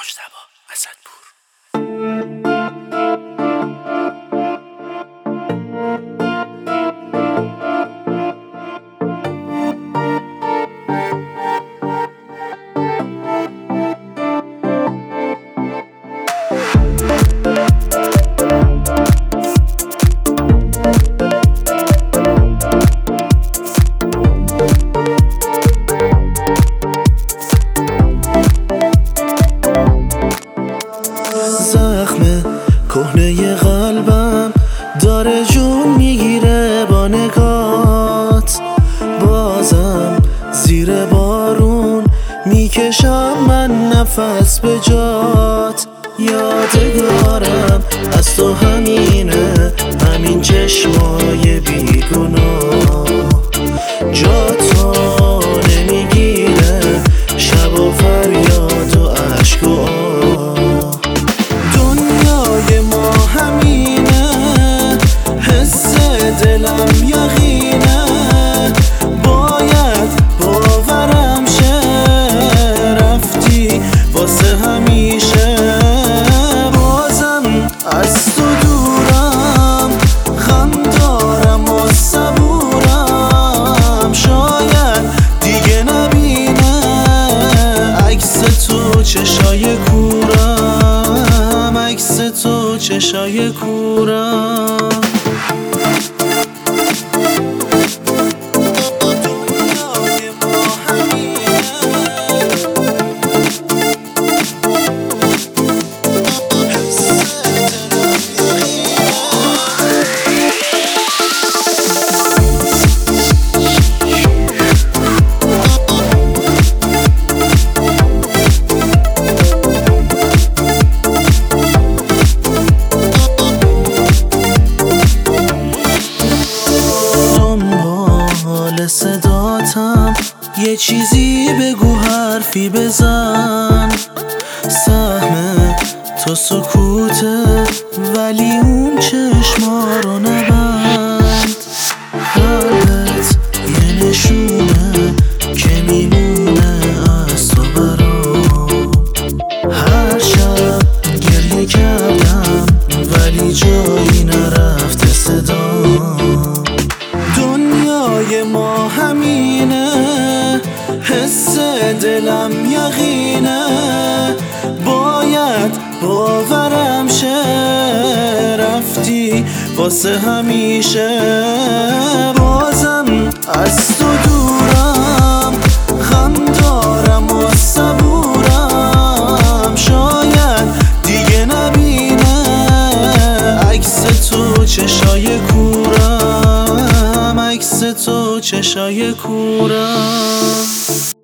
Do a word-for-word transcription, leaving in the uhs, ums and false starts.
مجتبی اسدپور. زخم کهنه قلبم داره جون میگیره با نگات، بازم زیر بارون میکشم من نفس به جات. یادگارم از تو همینه، همین چشمای بیگناه، جا تو نمیگیره شب و فریاد و عشق و آه. دنیای ما همینه، حس دلم یقینه، باید باورم شه رفتی واسه همیشه. بازم از تو دورم، غم دارم و صبورم، شاید دیگه نبینه عکس تو چشای کورم، عکس تو چشای کورم. صداتم یه چیزی بگو، حرفی بزن، سهم تو سکوته ولی اون چشما رو نبند. قلبت یه نشونه که میمونه از تو برام، هر شب گریه کردم ولی جایی نرفته صدام. دنیای ما همینه، حس دلم یقینه، باید باورم شه رفتی واسه همیشه. بازم از تو دورم، غم دارم و صبورم، شاید دیگه نبینه عکس تو چشای کورم، عکس تو چشای کورم.